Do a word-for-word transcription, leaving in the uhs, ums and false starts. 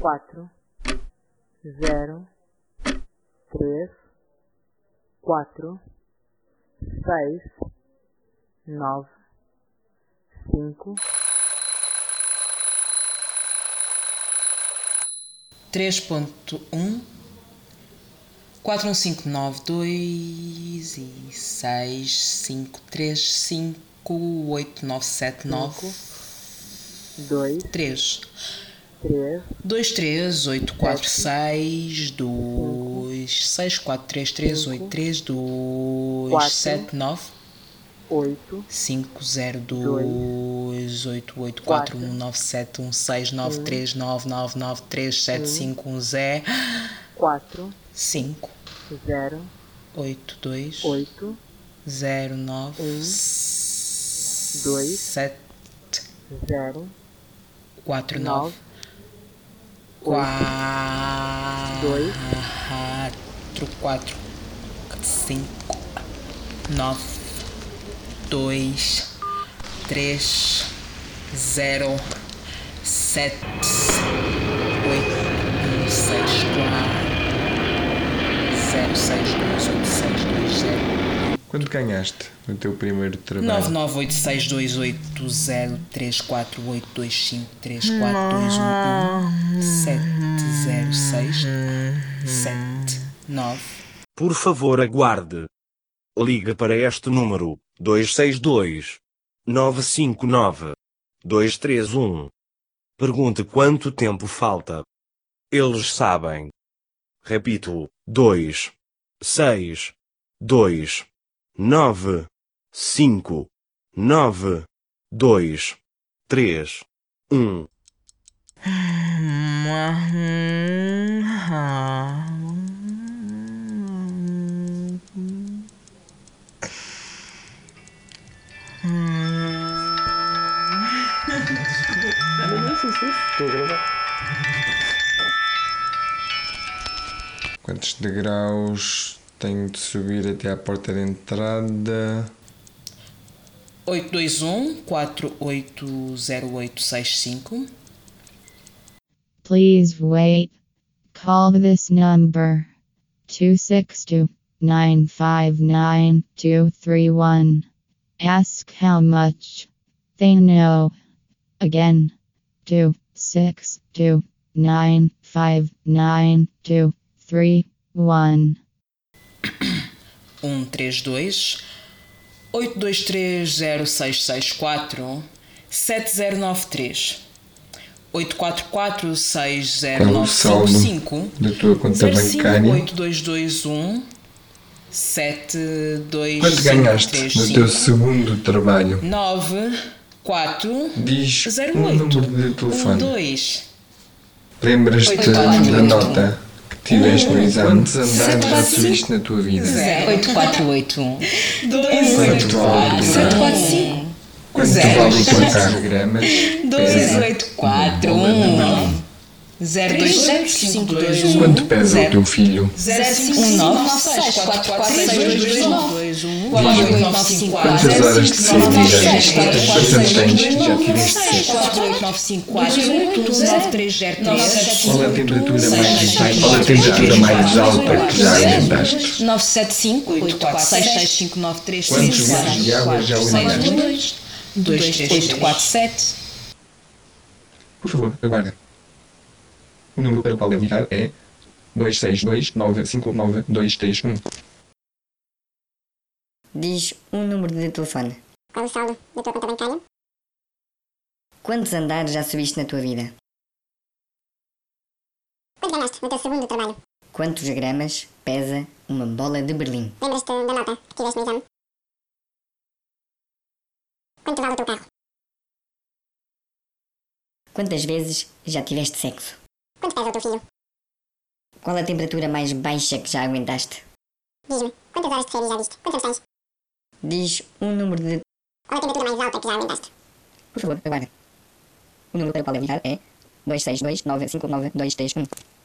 quatro, zero, três, quatro, seis, nove, cinco, três ponto um, quatro um cinco nove dois e seis cinco três cinco oito nove sete nove dois, três três, dois três oito quatro seis dois seis quatro três três oito três dois sete nove oito, cinco zero dois oito oito quatro um nove sete um seis nove três nove nove nove três sete cinco um zero quatro, cinco zero, oito dois oito, zero nove dois, sete zero, quatro nove, quatro quatro cinco nove dois três zero sete oito um seis quatro zero seis dois oito seis dois zero. Quanto ganhaste no teu primeiro trabalho? nove nove oito seis dois oito zero três quatro oito dois cinco três quatro dois um um sete zero seis sete nove. Por favor, aguarde. Ligue para este número dois seis dois nove cinco nove dois três um. Pergunte quanto tempo falta. Eles sabem. Repito, dois seis dois nove cinco nove dois três um. Estou a gravar. Quantos degraus tenho de subir até à porta de entrada? oito dois um quatro oito zero oito seis cinco. Please wait. Call this number two six two nine five nine two three one. Ask how much they know. Again, two six two nine five nine two three one. um três dois oito dois três zero seis seis quatro sete zero nove três oito quatro quatro seis zero nove cinco cinco da tua conta bancária. oito dois dois um sete dois Quanto ganhaste no teu segundo trabalho? nove quatro Diz zero um oito número de telefone. dois. Lembras-te oito quatro da oito. nota que tiveste no exame? Quantos andares já subiste na tua vida? oito quatro oito um dois oito Quanto vale o sete teu quatro carro? cinco Quanto Zero. vale o teu carro? Gramas? dois oito quatro um zero dois sete cinco dois um. Quanto pesa o teu filho? zero cinco um nove seis quatro quatro seis dois dois nove quatro oito nove cinco quatro Quantas horas de saída? Quantos anos tens? Já tiveste sexo? quatro oito nove cinco quatro oito nove três zero três Qual é a temperatura mais, qual é a temperatura mais alta que já alimentaste? nove sete cinco oito quatro seis seis cinco nove três Quantos três litros de água já alimentaste? dois três oito quatro sete. Por favor, aguarda. O número para o qual deve ligar é dois seis dois nove cinco nove dois três um. Diz um número de telefone. Qual o saldo da tua conta bancária? Quantos andares já subiste na tua vida? Quanto ganhaste no teu segundo trabalho? Quantos gramas pesa uma bola de Berlim? Lembras-te da nota que tiveste no exame? Quanto vale o teu carro? Quantas vezes já tiveste sexo? Quanto pesa o teu filho? Qual a temperatura mais baixa que já aguentaste? Diz-me, quantas horas de férias já viste? Quantos anos tens? Diz um número de... Qual a temperatura mais alta que já aguentaste? Por favor, aguarda. O número para o qual deve ligar é dois seis dois nove cinco nove dois três um.